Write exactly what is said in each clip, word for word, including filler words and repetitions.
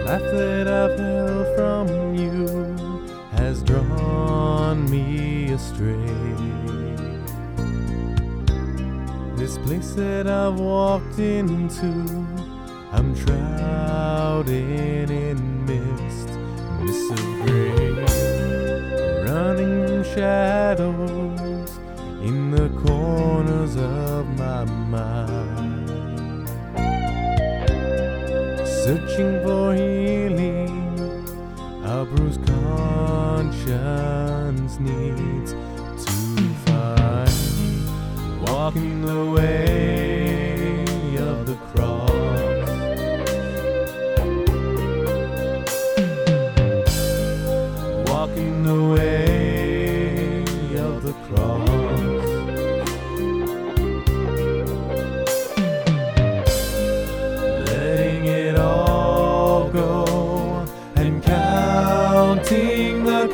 life that I've held from you has drawn me astray. This place that I've walked into, I'm shrouded in mist, mist of gray, running from shadows in the corners of my mind, searching for healing our bruised conscience needs to find, walking the way of the cross, walking the way of the cross, letting it all go and counting the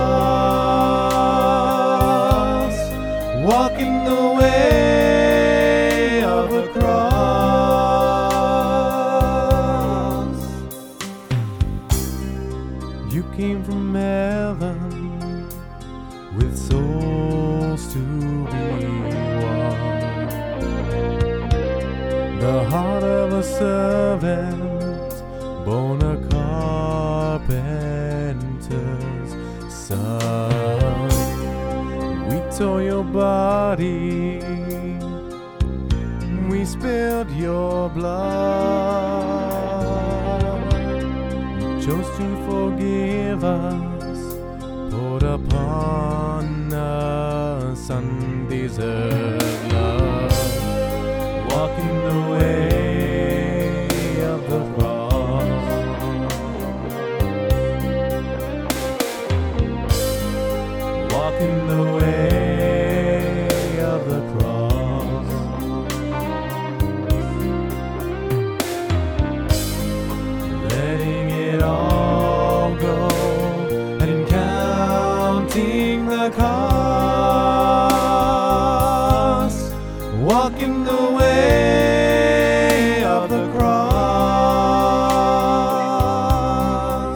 cost, walking the way of the cross. You came from heaven with souls to be won, the heart of a servant, born a carpenter's son. We tore your body, we spilled your blood. You chose to forgive us, poured upon us undeserved love, walking the way of the cross, walking the way of the cross, letting it all go and counting the cost, walking the way of the cross,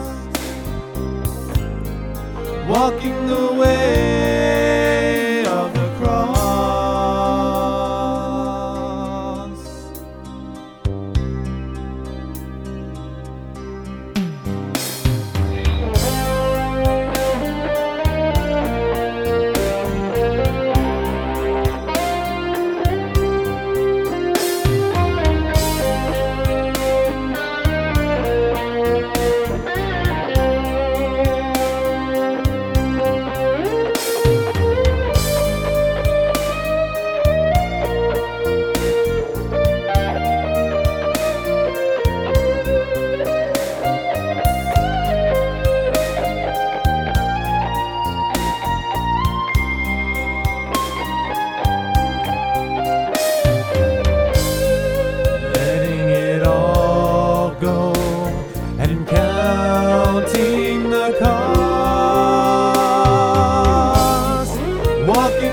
walking the way of the cross. Go and counting the cost, walking